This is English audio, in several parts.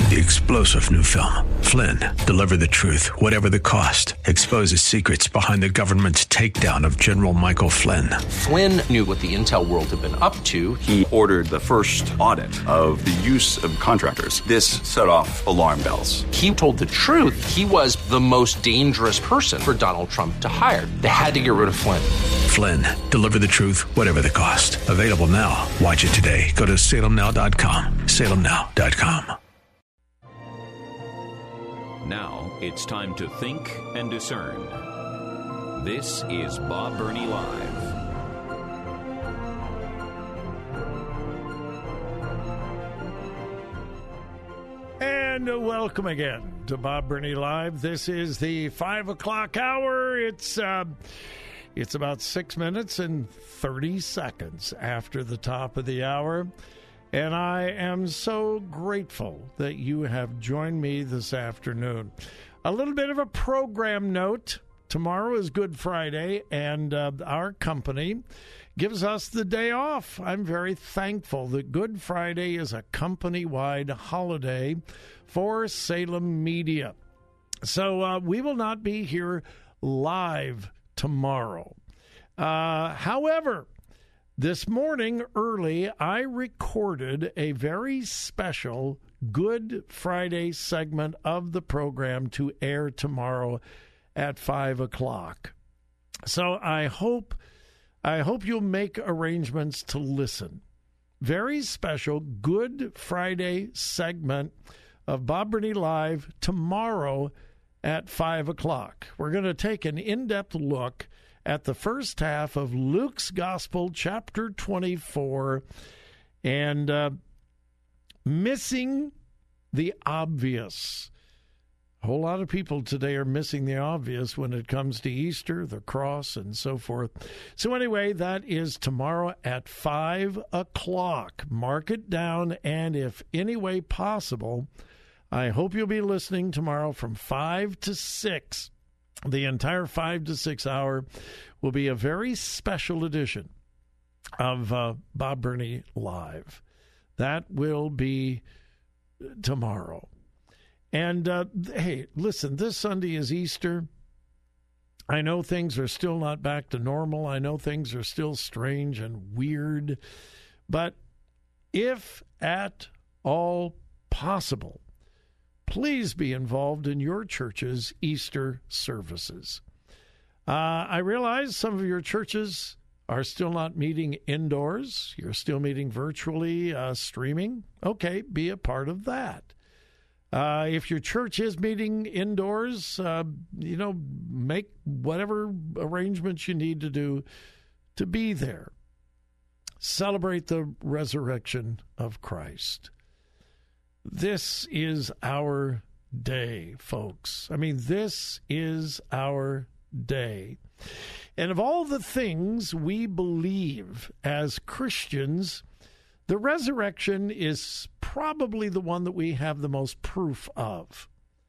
The explosive new film, Flynn, deliver the truth, whatever the cost, exposes secrets behind the government's takedown of General Michael Flynn. Flynn knew what the intel world had been up to. He ordered the first audit of the use of contractors. This set off alarm bells. He told the truth. He was the most dangerous person for Donald Trump to hire. They had to get rid of Flynn. Flynn, deliver the truth, whatever the cost. Available now. Watch it today. Go to salemnow.com. salemnow.com. Now it's time to think and discern. This is Bob Burney Live. And welcome again to Bob Burney Live. This is the 5 o'clock hour. It's about 6 minutes and 30 seconds after the top of the hour. And I am so grateful that you have joined me this afternoon. A little bit of a program note. Tomorrow is Good Friday, and our company gives us the day off. I'm very thankful that Good Friday is a company-wide holiday for Salem Media. So we will not be here live tomorrow. However, this morning early, I recorded a very special Good Friday segment of the program to air tomorrow at 5 o'clock. So I hope you'll make arrangements to listen. Very special Good Friday segment of Bob Burney Live tomorrow at 5 o'clock. We're going to take an in-depth look at the first half of Luke's Gospel, chapter 24, and missing the obvious. A whole lot of people today are missing the obvious when it comes to Easter, the cross, and so forth. So anyway, that is tomorrow at 5 o'clock. Mark it down, and if any way possible, I hope you'll be listening tomorrow from 5 to 6. The entire 5 to 6 hour will be a very special edition of Bob Burney Live. That will be tomorrow. And, hey, listen, this Sunday is Easter. I know things are still not back to normal. I know things are still strange and weird. But if at all possible, please be involved in your church's Easter services. I realize some of your churches are still not meeting indoors. You're still meeting virtually, streaming. Okay, be a part of that. If your church is meeting indoors, make whatever arrangements you need to do to be there. Celebrate the resurrection of Christ. This is our day, folks. I mean, this is our day. And of all the things we believe as Christians, the resurrection is probably the one that we have the most proof of.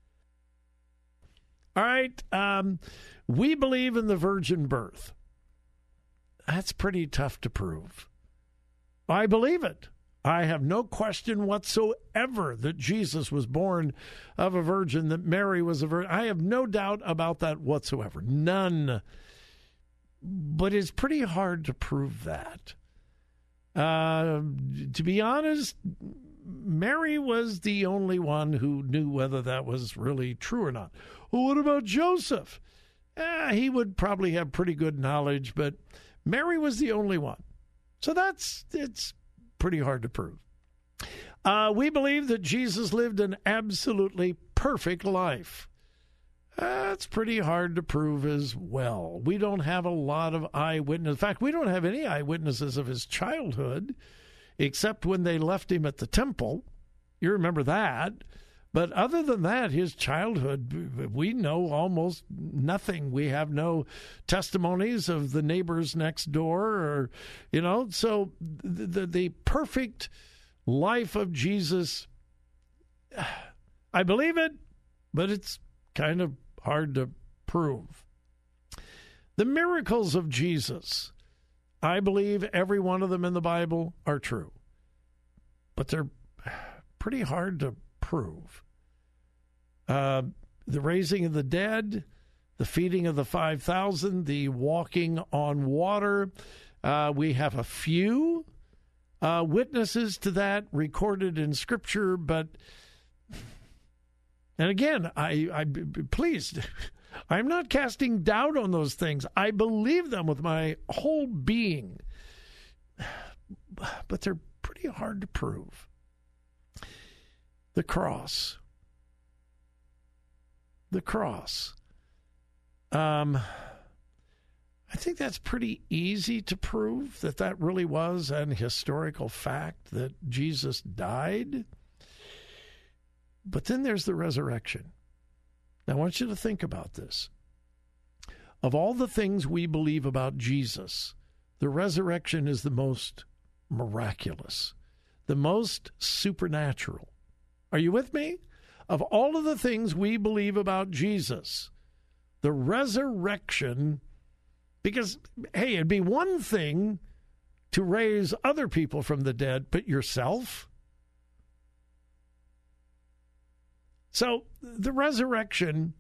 All right, we believe in the virgin birth. That's pretty tough to prove. I believe it. I have no question whatsoever that Jesus was born of a virgin, that Mary was a virgin. I have no doubt about that whatsoever. None. But it's pretty hard to prove that. To be honest, Mary was the only one who knew whether that was really true or not. Well, what about Joseph? He would probably have pretty good knowledge, but Mary was the only one. So it's pretty hard to prove. We believe that Jesus lived an absolutely perfect life. That's pretty hard to prove as well. We don't have a lot of eyewitnesses. In fact, we don't have any eyewitnesses of his childhood, except when they left him at the temple. You remember that. But other than that, his childhood, we know almost nothing. We have no testimonies of the neighbors next door, or, so the perfect life of Jesus, I believe it, but it's kind of hard to prove. The miracles of Jesus, I believe every one of them in the Bible are true, but they're pretty hard to prove. The raising of the dead, the feeding of the 5,000, the walking on water. We have a few witnesses to that recorded in Scripture, but, and again, I please, I'm not casting doubt on those things. I believe them with my whole being, but they're pretty hard to prove. The cross. I think that's pretty easy to prove that really was an historical fact, that Jesus died. But then there's the resurrection. Now, I want you to think about this. Of all the things we believe about Jesus, the resurrection is the most miraculous, the most supernatural. Are you with me? Of all of the things we believe about Jesus, the resurrection, because, hey, it'd be one thing to raise other people from the dead, but yourself? So the resurrection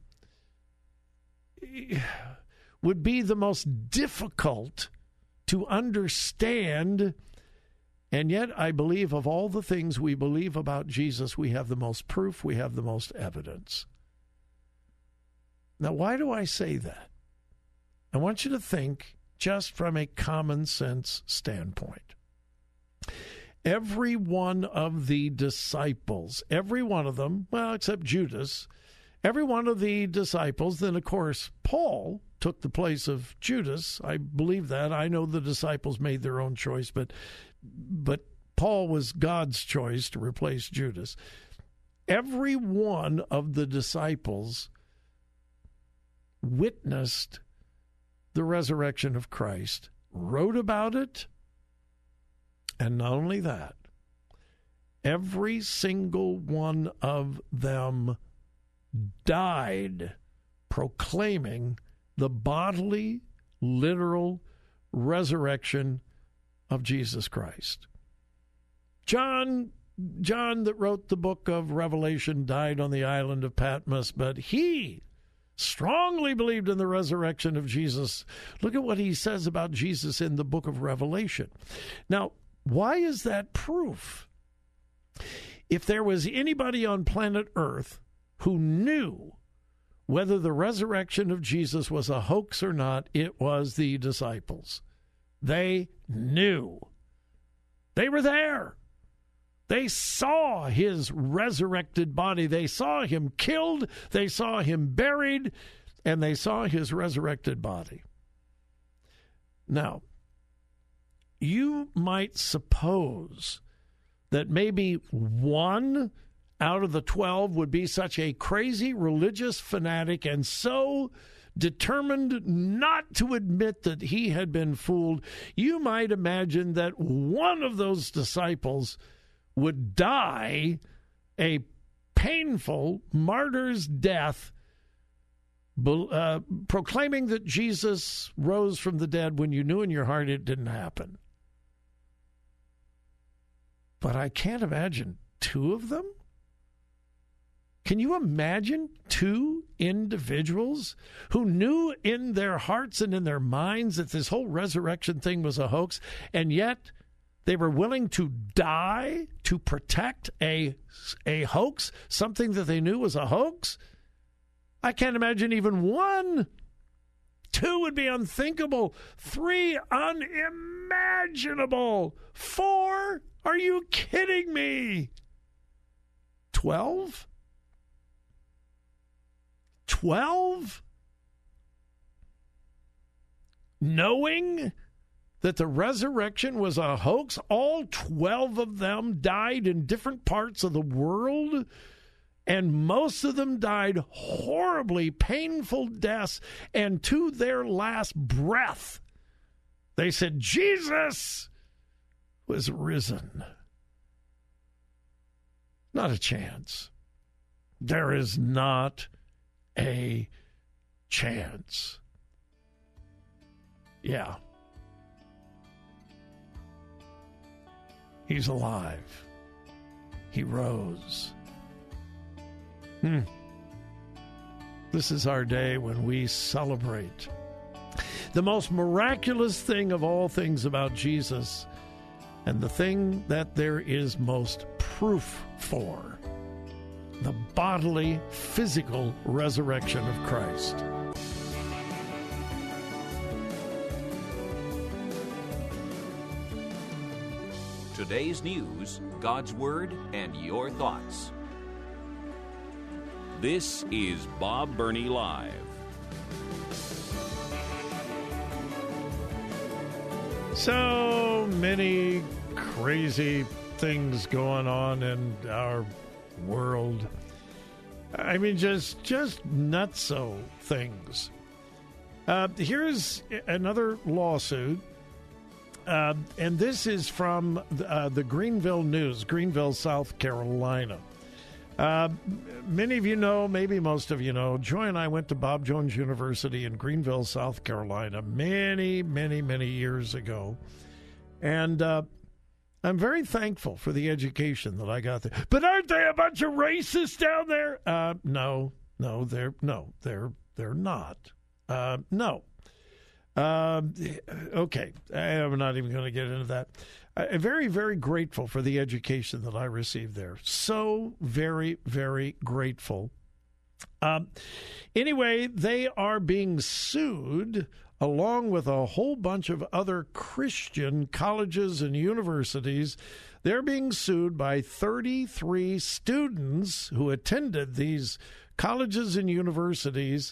would be the most difficult to understand. And yet, I believe of all the things we believe about Jesus, we have the most proof, we have the most evidence. Now, why do I say that? I want you to think just from a common sense standpoint. Every one of the disciples, every one of them, well, except Judas, every one of the disciples, then, of course, Paul took the place of Judas. I believe that. I know the disciples made their own choice, but Paul was God's choice to replace Judas. Every one of the disciples witnessed the resurrection of Christ, wrote about it, and not only that, every single one of them died proclaiming the bodily, literal resurrection of Jesus Christ. John that wrote the book of Revelation died on the island of Patmos, but he strongly believed in the resurrection of Jesus. Look at what he says about Jesus in the book of Revelation. Now, why is that proof? If there was anybody on planet Earth who knew whether the resurrection of Jesus was a hoax or not, it was the disciples. They knew. They were there. They saw his resurrected body. They saw him killed. They saw him buried. And they saw his resurrected body. Now, you might suppose that maybe one out of the 12 would be such a crazy religious fanatic and so determined not to admit that he had been fooled. You might imagine that one of those disciples would die a painful martyr's death, proclaiming that Jesus rose from the dead when you knew in your heart it didn't happen. But I can't imagine two of them. Can you imagine two individuals who knew in their hearts and in their minds that this whole resurrection thing was a hoax, and yet they were willing to die to protect a hoax, something that they knew was a hoax? I can't imagine even one. Two would be unthinkable. Three, unimaginable. Four, are you kidding me? 12? 12? Knowing that the resurrection was a hoax, all 12 of them died in different parts of the world, and most of them died horribly painful deaths, and to their last breath, they said, Jesus was risen. Not a chance. There is not a chance. Yeah. He's alive. He rose. This is our day when we celebrate the most miraculous thing of all things about Jesus, and the thing that there is most proof for, the bodily, physical resurrection of Christ. Today's news, God's Word, and your thoughts. This is Bob Burney Live. So many crazy things going on in our world. I mean, just nutso things. Here's another lawsuit. And this is from the Greenville News, Greenville, South Carolina. Many of you know, maybe most of you know, Joy and I went to Bob Jones University in Greenville, South Carolina many, many, many years ago. And I'm very thankful for the education that I got there. But aren't they a bunch of racists down there? No, they're not. No. Okay, I'm not even going to get into that. I'm very, very grateful for the education that I received there. So very, very grateful. Anyway, they are being sued along with a whole bunch of other Christian colleges and universities. They're being sued by 33 students who attended these colleges and universities,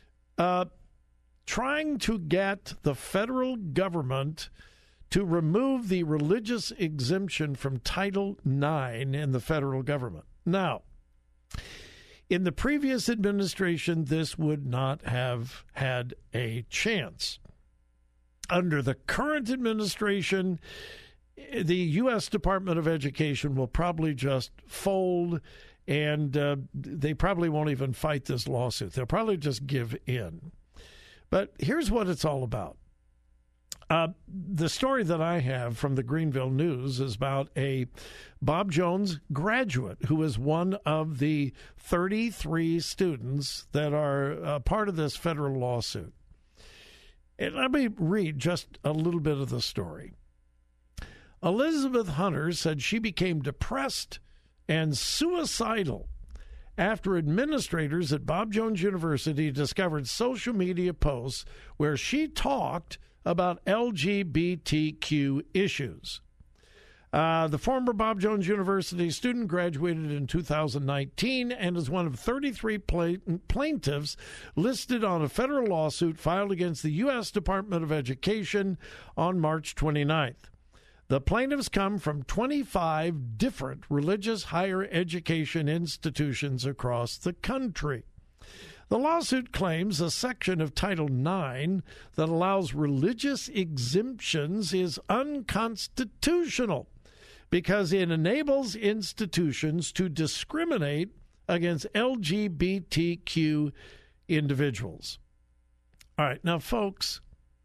trying to get the federal government to remove the religious exemption from Title IX in the federal government. Now, in the previous administration, this would not have had a chance. Under the current administration, the U.S. Department of Education will probably just fold, and they probably won't even fight this lawsuit. They'll probably just give in. But here's what it's all about. The story that I have from the Greenville News is about a Bob Jones graduate who is one of the 33 students that are part of this federal lawsuit. And let me read just a little bit of the story. Elizabeth Hunter said she became depressed and suicidal after administrators at Bob Jones University discovered social media posts where she talked about LGBTQ issues. The former Bob Jones University student graduated in 2019 and is one of 33 plaintiffs listed on a federal lawsuit filed against the U.S. Department of Education on March 29th. The plaintiffs come from 25 different religious higher education institutions across the country. The lawsuit claims a section of Title IX that allows religious exemptions is unconstitutional because it enables institutions to discriminate against LGBTQ individuals. All right, now, folks,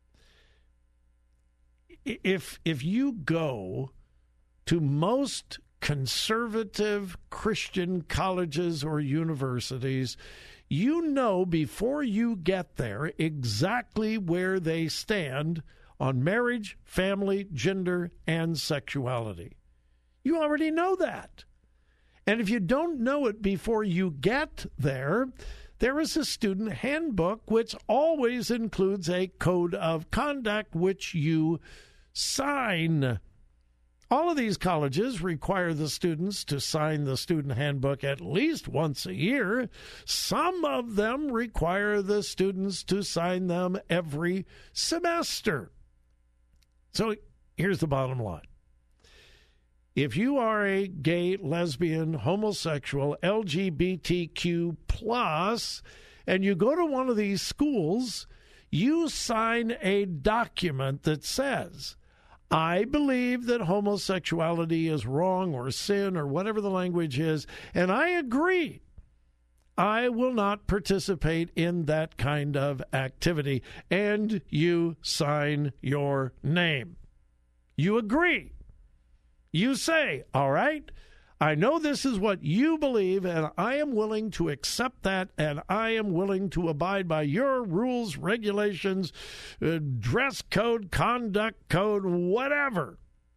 if you go to most conservative Christian colleges or universities, you know before you get there exactly where they stand on marriage, family, gender, and sexuality. You already know that. And if you don't know it before you get there, there is a student handbook which always includes a code of conduct which you sign. All of these colleges require the students to sign the student handbook at least once a year. Some of them require the students to sign them every semester. So here's the bottom line. If you are a gay, lesbian, homosexual, LGBTQ+, and you go to one of these schools, you sign a document that says, I believe that homosexuality is wrong or sin or whatever the language is, and I agree. I will not participate in that kind of activity. And you sign your name. You agree. You say, all right, I know this is what you believe, and I am willing to accept that, and I am willing to abide by your rules, regulations, dress code, conduct code, whatever.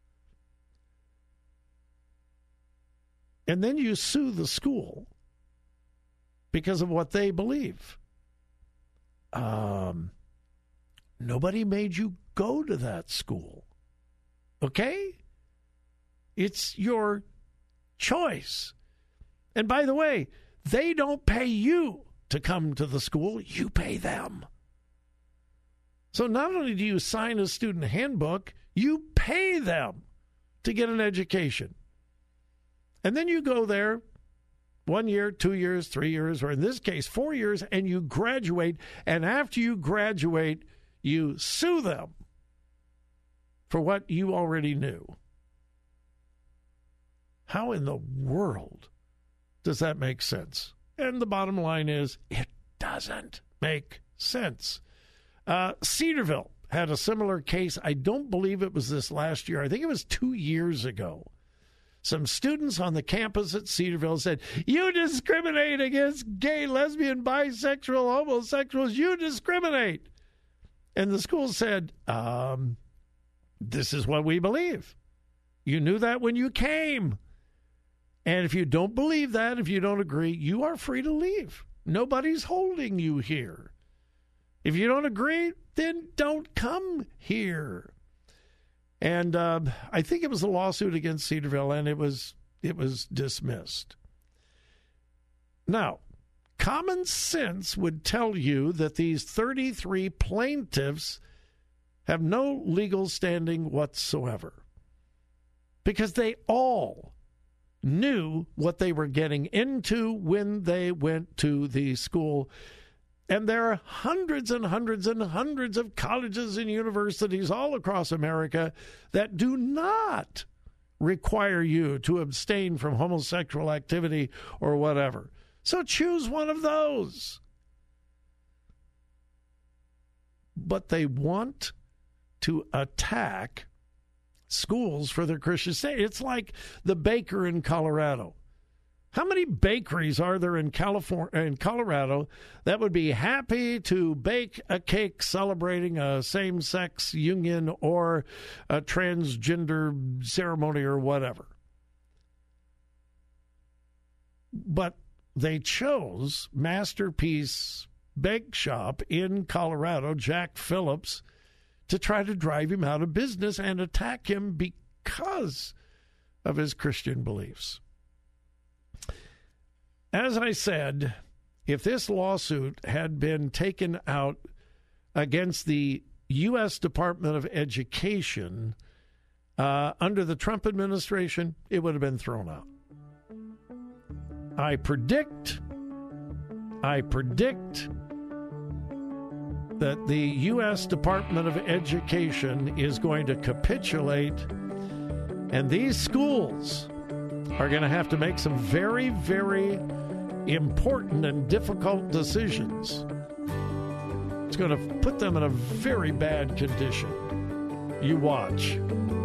And then you sue the school because of what they believe. Nobody made you go to that school. Okay? It's your choice. And by the way, they don't pay you to come to the school, you pay them. So not only do you sign a student handbook, you pay them to get an education. And then you go there 1 year, 2 years, 3 years, or in this case, 4 years, and you graduate. And after you graduate, you sue them for what you already knew. How in the world does that make sense? And the bottom line is, it doesn't make sense. Cedarville had a similar case. I don't believe it was this last year. I think it was 2 years ago. Some students on the campus at Cedarville said, "You discriminate against gay, lesbian, bisexual, homosexuals. You discriminate." And the school said, "This is what we believe. You knew that when you came. And if you don't believe that, if you don't agree, you are free to leave. Nobody's holding you here. If you don't agree, then don't come here." And I think it was a lawsuit against Cedarville, and it was dismissed. Now, common sense would tell you that these 33 plaintiffs have no legal standing whatsoever, because they all knew what they were getting into when they went to the school. And there are hundreds and hundreds and hundreds of colleges and universities all across America that do not require you to abstain from homosexual activity or whatever. So choose one of those. But they want to attack schools for their Christian state. It's like the baker in Colorado. How many bakeries are there in Colorado that would be happy to bake a cake celebrating a same-sex union or a transgender ceremony or whatever? But they chose Masterpiece Bake Shop in Colorado, Jack Phillips, to try to drive him out of business and attack him because of his Christian beliefs. As I said, if this lawsuit had been taken out against the U.S. Department of Education under the Trump administration, it would have been thrown out. I predict that the U.S. Department of Education is going to capitulate, and these schools are going to have to make some very, very important and difficult decisions. It's going to put them in a very bad condition. You watch.